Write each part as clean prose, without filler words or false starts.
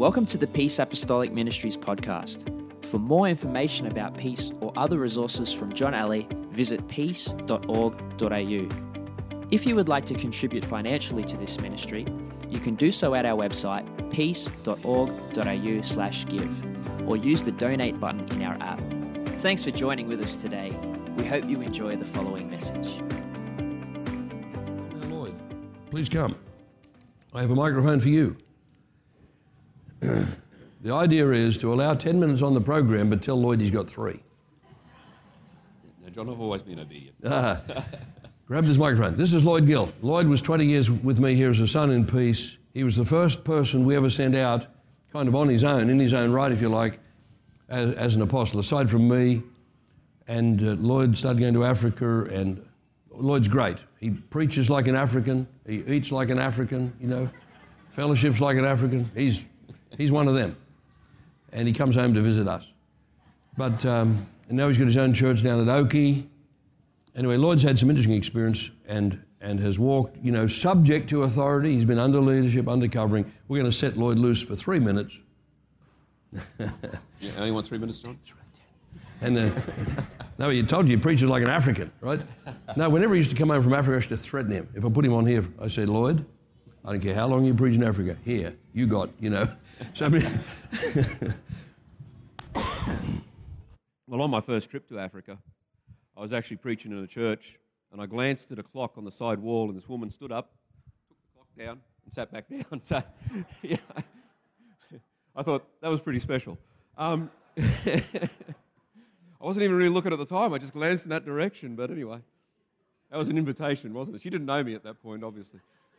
Welcome to the Peace Apostolic Ministries podcast. For more information about Peace or other resources from John Alley, visit peace.org.au. If you would like to contribute financially to this ministry, you can do so at our website, peace.org.au/give, or use the donate button in our app. Thanks for joining with us today. We hope you enjoy the following message. Now, Lloyd, please come. I have a microphone for you. The idea is to allow 10 minutes on the program, but tell Lloyd he's got 3. No, John, I've always been obedient. Grab this microphone. This is Lloyd Gill. Lloyd was 20 years with me here as a son in peace. He was the first person we ever sent out kind of on his own, in his own right, if you like, as an apostle, aside from me. And Lloyd started going to Africa, and Lloyd's great. He preaches like an African. He eats like an African, you know, fellowships like an African. He's one of them. And he comes home to visit us. But and now he's got his own church down at Oki. Anyway, Lloyd's had some interesting experience and has walked, you know, subject to authority. He's been under leadership, under covering. We're going to set Lloyd loose for 3 minutes. Yeah, I only want 3 minutes, John? And no, he told you he preaches like an African, right? No, whenever he used to come home from Africa, I used to threaten him. If I put him on here, I said, Lloyd, I don't care how long you preach in Africa. Here, you got, you know. So, I mean, well, on my first trip to Africa, I was actually preaching in a church, and I glanced at a clock on the side wall, and this woman stood up, took the clock down, and sat back down. So, yeah, I thought that was pretty special. I wasn't even really looking at the time. I just glanced in that direction. But anyway, that was an invitation, wasn't it? She didn't know me at that point, obviously.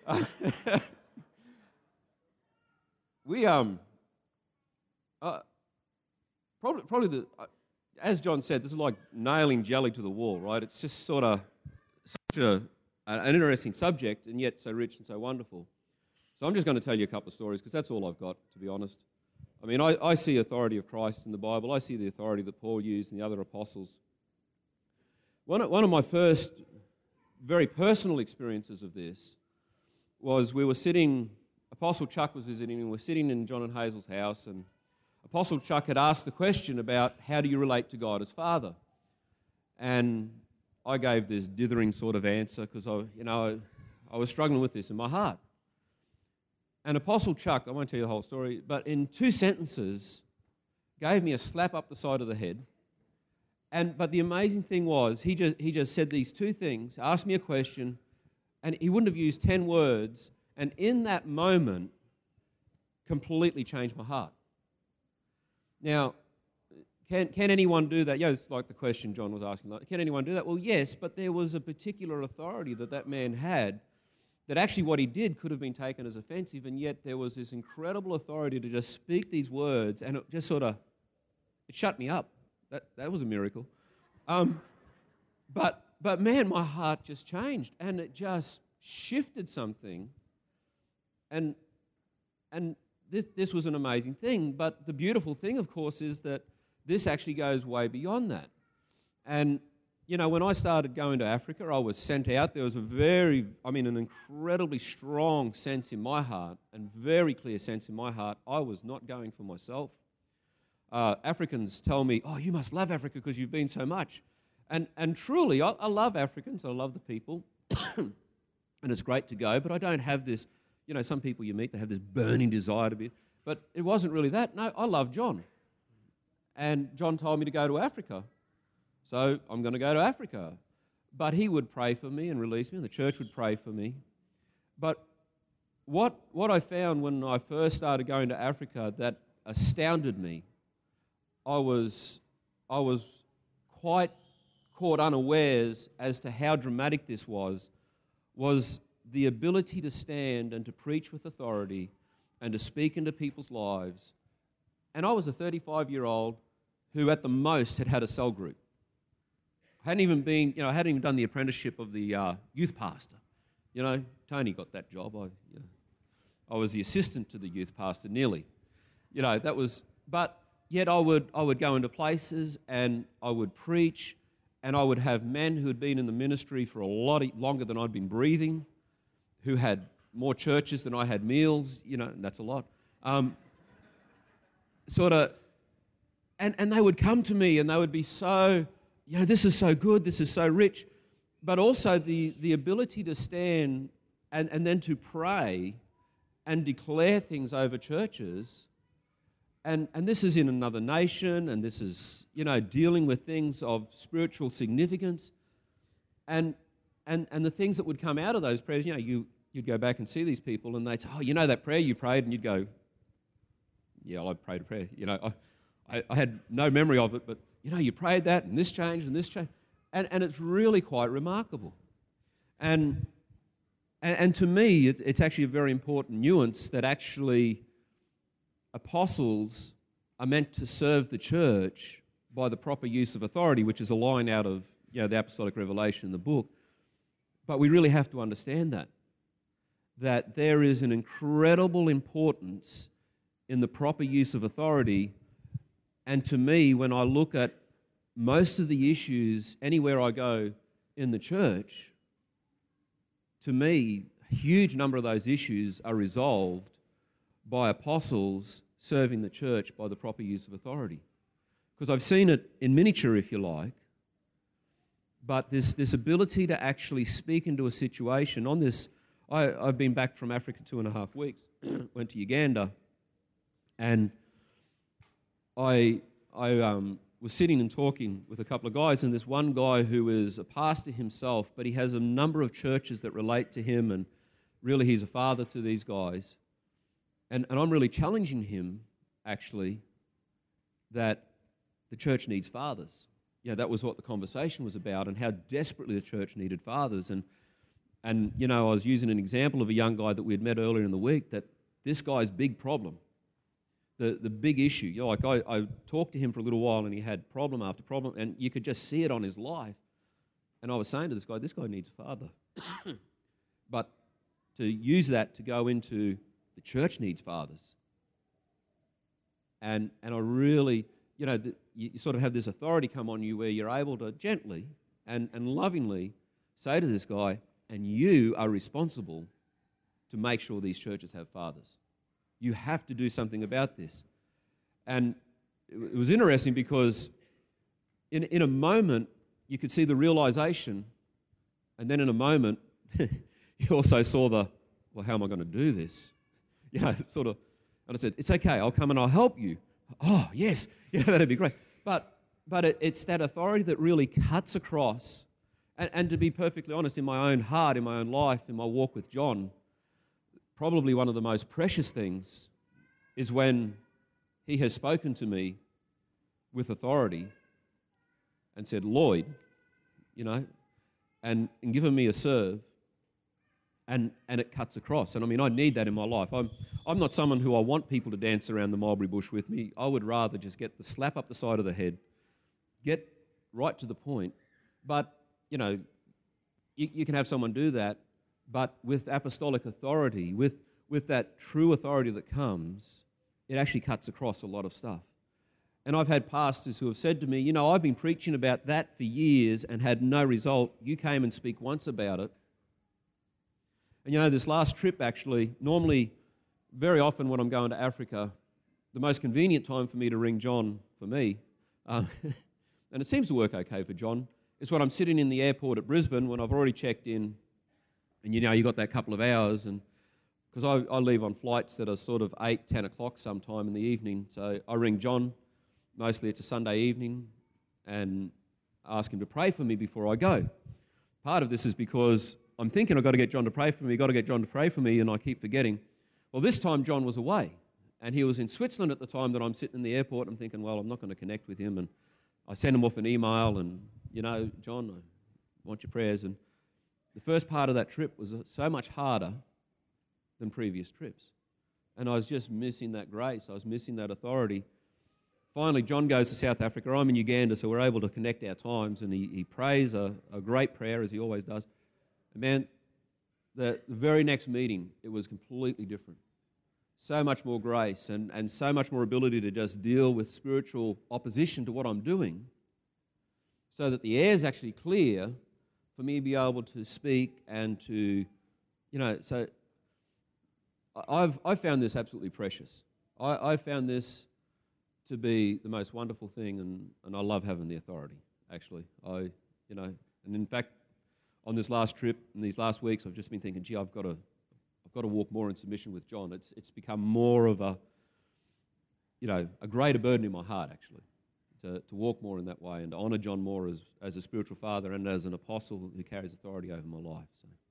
As John said, this is like nailing jelly to the wall, right? It's just sort of such an interesting subject, and yet so rich and so wonderful. So I'm just going to tell you a couple of stories, because that's all I've got, to be honest. I mean, I see authority of Christ in the Bible. I see the authority that Paul used and the other apostles. One of my first very personal experiences of this was we were sitting, Apostle Chuck was visiting, and we're sitting in John and Hazel's house, and Apostle Chuck had asked the question about how do you relate to God as Father? And I gave this dithering sort of answer because I was struggling with this in my heart. And Apostle Chuck, I won't tell you the whole story, but in 2 sentences, gave me a slap up the side of the head. But the amazing thing was, he just said these 2 things, asked me a question, and he wouldn't have used 10 words, and in that moment, completely changed my heart. Now, can anyone do that? Yeah, it's like the question John was asking. Like, can anyone do that? Well, yes, but there was a particular authority that man had that actually what he did could have been taken as offensive, and yet there was this incredible authority to just speak these words, and it just it shut me up. That was a miracle. But man, my heart just changed, and it just shifted something, and this was an amazing thing. But the beautiful thing, of course, is that this actually goes way beyond that. And you know, when I started going to Africa, I was sent out. There was an incredibly strong sense in my heart, and very clear sense in my heart, I was not going for myself. Africans tell me, oh, you must love Africa because you've been so much. And truly, I love Africans, I love the people, and it's great to go, but I don't have this, you know, some people you meet, they have this burning desire to be, but it wasn't really that. No, I love John. And John told me to go to Africa. So I'm going to go to Africa. But he would pray for me and release me, and the church would pray for me. But what I found when I first started going to Africa that astounded me, I was quite caught unawares as to how dramatic this was the ability to stand and to preach with authority and to speak into people's lives. And I was a 35-year-old who at the most had a cell group. I hadn't even done the apprenticeship of the youth pastor. You know, Tony got that job. I was the assistant to the youth pastor nearly. You know, but yet I would go into places and I would preach, and I would have men who had been in the ministry for a lot longer than I'd been breathing, who had more churches than I had meals, you know, and that's a lot. sort of, and they would come to me and they would be so, this is so good, this is so rich, but also the ability to stand and then to pray and declare things over churches. And this is in another nation, and this is, dealing with things of spiritual significance. And the things that would come out of those prayers, you'd go back and see these people, and they'd say, oh, that prayer you prayed, and you'd go, yeah, I prayed a prayer. I had no memory of it, but, you prayed that, and this changed, and this changed. And it's really quite remarkable. And to me, it's actually a very important nuance that actually apostles are meant to serve the church by the proper use of authority, which is a line out of the apostolic revelation in the book. But we really have to understand that there is an incredible importance in the proper use of authority. And to me, when I look at most of the issues anywhere I go in the church, to me, a huge number of those issues are resolved by apostles serving the church by the proper use of authority. Because I've seen it in miniature, if you like, but this ability to actually speak into a situation. On this, I've been back from Africa 2.5 weeks, went to Uganda, and I was sitting and talking with a couple of guys, and this one guy who is a pastor himself, but he has a number of churches that relate to him, and really he's a father to these guys. And I'm really challenging him, actually, that the church needs fathers. That was what the conversation was about, and how desperately the church needed fathers. And I was using an example of a young guy that we had met earlier in the week, that this guy's big problem, the big issue, I talked to him for a little while, and he had problem after problem, and you could just see it on his life. And I was saying to this guy needs a father. But to use that to go into the church needs fathers. And I really, you sort of have this authority come on you where you're able to gently and lovingly say to this guy, and you are responsible to make sure these churches have fathers. You have to do something about this. And it was interesting because in a moment you could see the realization, and then in a moment you also saw how am I going to do this? Sort of. And I said, it's okay, I'll come and I'll help you. Oh, yes, that'd be great. But it's that authority that really cuts across. And to be perfectly honest, in my own heart, in my own life, in my walk with John, probably one of the most precious things is when he has spoken to me with authority and said, Lloyd, and given me a serve, and it cuts across. And I need that in my life. I'm not someone who I want people to dance around the mulberry bush with me. I would rather just get the slap up the side of the head, get right to the point. But, you can have someone do that, but with apostolic authority, with that true authority that comes, it actually cuts across a lot of stuff. And I've had pastors who have said to me, I've been preaching about that for years and had no result. You came and speak once about it. And this last trip actually, normally, very often when I'm going to Africa, the most convenient time for me to ring John, for me, and it seems to work okay for John, is when I'm sitting in the airport at Brisbane when I've already checked in, and you got that couple of hours, and because I leave on flights that are sort of 8, 10 o'clock sometime in the evening, so I ring John, mostly it's a Sunday evening, and ask him to pray for me before I go. Part of this is because I'm thinking I've got to get John to pray for me, and I keep forgetting. Well, this time John was away, and he was in Switzerland at the time that I'm sitting in the airport. I'm thinking, well, I'm not going to connect with him, and I send him off an email, and, John, I want your prayers. And the first part of that trip was so much harder than previous trips, and I was just missing that grace. I was missing that authority. Finally, John goes to South Africa. I'm in Uganda, so we're able to connect our times, and he prays a great prayer, as he always does. And man, the very next meeting, it was completely different. So much more grace and so much more ability to just deal with spiritual opposition to what I'm doing, so that the air is actually clear for me to be able to speak and to, so I've found this absolutely precious. I found this to be the most wonderful thing, and I love having the authority, actually. And in fact, on this last trip, in these last weeks, I've just been thinking, gee, I've got to walk more in submission with John. It's become more of a greater burden in my heart, actually, to walk more in that way and to honour John more as a spiritual father and as an apostle who carries authority over my life. So.